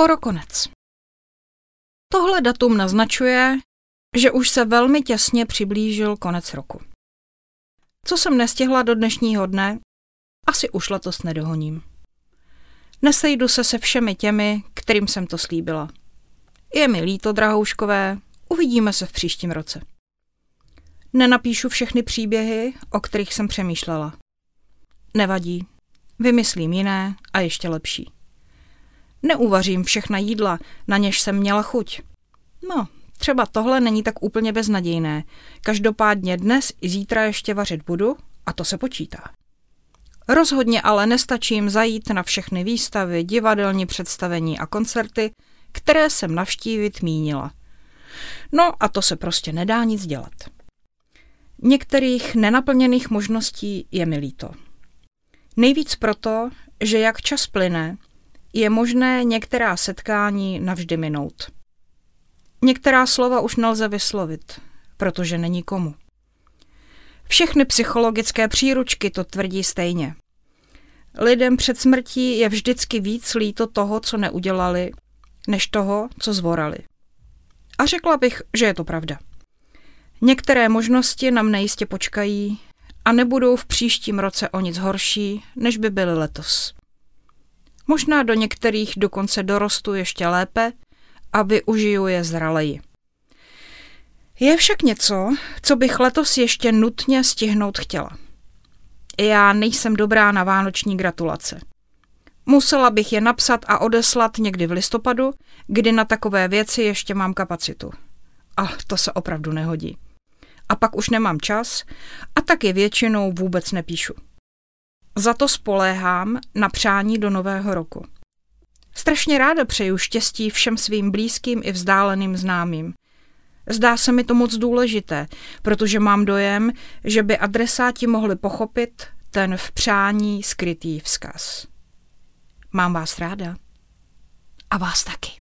Skoro konec. Tohle datum naznačuje, že už se velmi těsně přiblížil konec roku. Co jsem nestihla do dnešního dne, asi už letos nedohoním. Nesejdu se všemi těmi, kterým jsem to slíbila. Je mi líto, drahouškové, uvidíme se v příštím roce. Nenapíšu všechny příběhy, o kterých jsem přemýšlela. Nevadí, vymyslím jiné a ještě lepší. Neuvařím všechna jídla, na něž jsem měla chuť. No, třeba tohle není tak úplně beznadějné. Každopádně dnes i zítra ještě vařit budu a to se počítá. Rozhodně ale nestačím zajít na všechny výstavy, divadelní představení a koncerty, které jsem navštívit mínila. No a to se prostě nedá nic dělat. Některých nenaplněných možností je mi líto. Nejvíc proto, že jak čas plyne, je možné některá setkání navždy minout. Některá slova už nelze vyslovit, protože není komu. Všechny psychologické příručky to tvrdí stejně. Lidem před smrtí je vždycky víc líto toho, co neudělali, než toho, co zvorali. A řekla bych, že je to pravda. Některé možnosti nám nejistě počkají a nebudou v příštím roce o nic horší, než by byly letos. Možná do některých dokonce dorostu ještě lépe a využiju je zraleji. Je však něco, co bych letos ještě nutně stihnout chtěla. Já nejsem dobrá na vánoční gratulace. Musela bych je napsat a odeslat někdy v listopadu, kdy na takové věci ještě mám kapacitu. A to se opravdu nehodí. A pak už nemám čas a tak je většinou vůbec nepíšu. Za to spoléhám na přání do nového roku. Strašně ráda přeju štěstí všem svým blízkým i vzdáleným známým. Zdá se mi to moc důležité, protože mám dojem, že by adresáti mohli pochopit ten v přání skrytý vzkaz. Mám vás ráda. A vás taky.